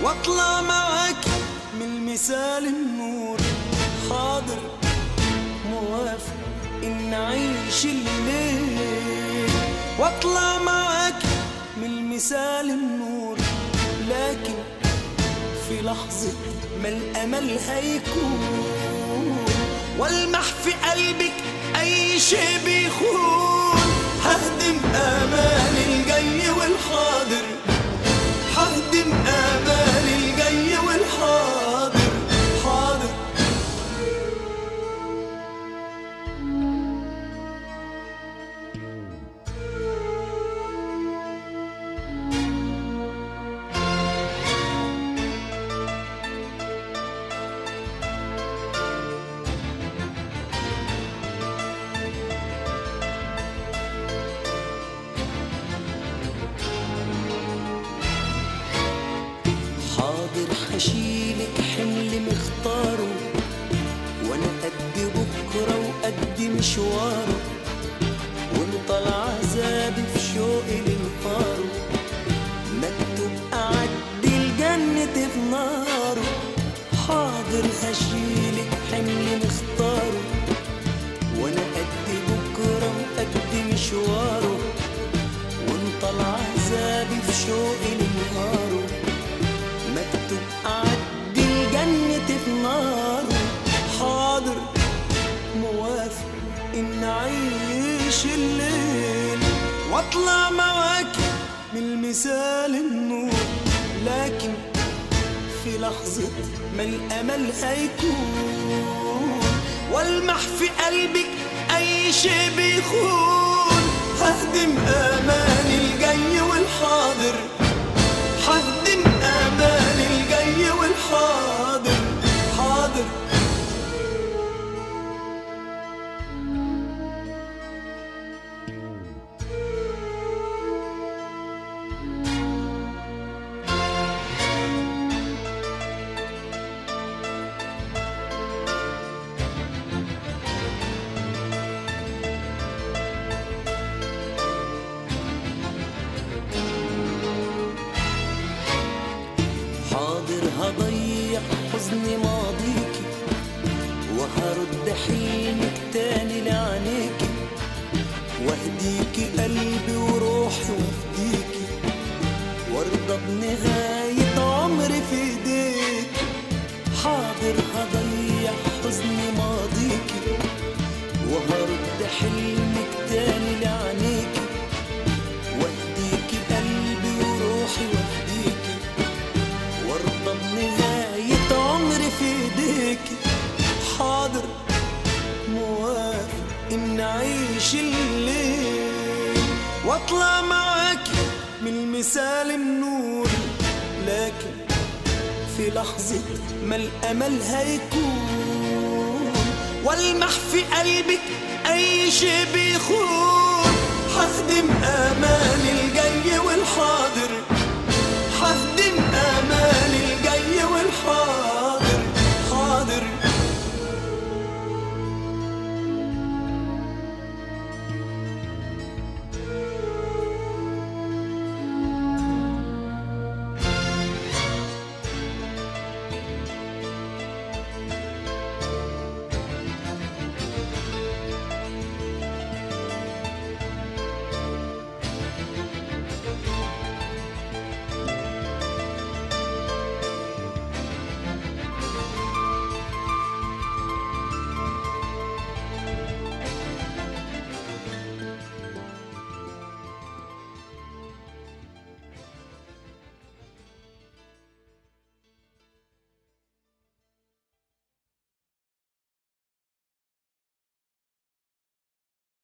واطلع معاك من المثال النور. حاضر موافق ان نعيش الليل، واطلع معاك من المثال النور. لكن في لحظة ما الامل هيكون، والمح في قلبك اي شيء بيخون. ههدم امال الجاي والحاضر، ههدم امال الجاي والحاضر. حاضر هشيلك حمل مختاره، وانا قد بكره وقد مشواره، وانت العذاب في شوقي لنهاره. مكتوب اعدي الجنة في ناره. حاضر هشيلك حمل مختاره، وانا قد بكره وقد مشواره، وانت العذاب في شوقي لنهاره. مكتوب أعدي الجنة في ناره. حاضر موافق إن نعيش الليل، واطلع معاك من المثال النور. لكن في لحظة ما الأمل هيكون، والمح في قلبك أي شيء بيخون. ههدم آمال الجاي والحاضر، ههدم آمال الجاي والحاضر. حاضر هضيع حزن ماضيكي، وهرد حلمك تاني لعينيكي، واهديكي قلبي وروحي وافديكي، وارضى بنهاية عمري في ايديكي. حاضر هضيع حزن ماضيكي، وهرد حلمك تاني لعينيكي، واهديكي قلبي وروحي وافديكي، وارضى بنهاية عمري في ايديكي. حاضر موافق ان نعيش الليل، واطلع معاك من المثال النور. لكن في لحظة ما الامل هيكون، والمح في قلبك اي شيء بيخون. ههدم امال الجاي والحاضر،